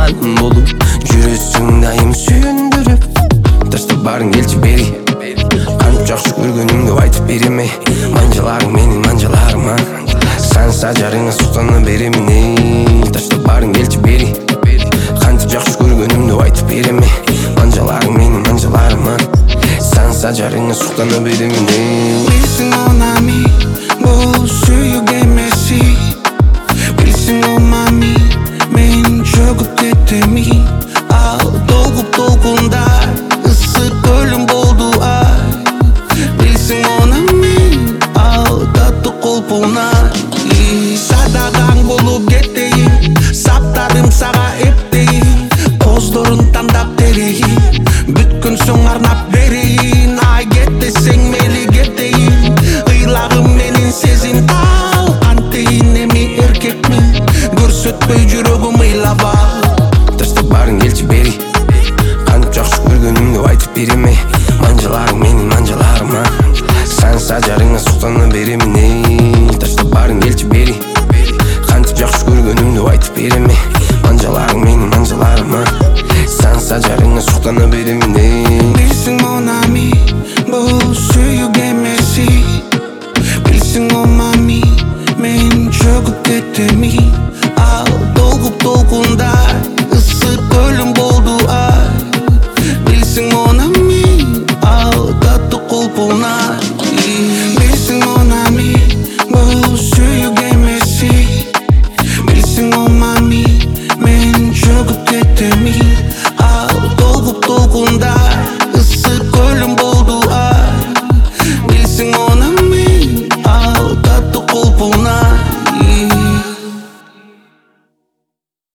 жаным болуп, жүрөсүң дайым сүйүндүрүп. Таштап барың келчи бери, кантип жакшы көргөнүмдү айтып береме. Манжаларың менин манжаларыма, санса жарыңа суктана беремин эй. Таштап барың келчи бери, кантип жакшы көргөнүмдү айтып береме. Манжаларың менин манжаларыма, санса жарыңа суктана беремин эй. Bilsin o nami, bu suyuk emesi. Bilsin o mami, men çöküp ketemi. Al dolgup dolgunda, ısık ölüm boldu ay. Bilsin o nami, al tatlı kolpuna. Sadadan bolup geteyim, saptadım sağa epteyim. Pozların tandap dereyim, bütkün soň arnap bereyin. Ay get desең meli geteyim, ыйлagım menin sezin al. Anteyin emi erkekmin, көрсөтпөй жүрөгүm ыйлап ал. Таштап барың келчи бери, кантип жакшы көргөнүмдү айтып береме. Манжаларың менин манжаларыма, санса жарыңа суктана беремин эй. Таштап барың келчи бери, кантип жакшы көргөнүмдү айтып береме. Манжаларың менин манжаларыма, санса жарыңа суктана беремин эй. Bilsin o nami, bu suyuk emesi. Bilsin o mami, men çöküp ketemi. Al dolgup dolgunda, ısık ölüm boldu ay. Bilsin o nami, al tatlı kolpuna. Bilsin o nami, bu suyuk emesi. Bilsin o mami, men çöküp ketemi. Al dolgup dolgunda, ısık ölüm boldu ay. Bilsin o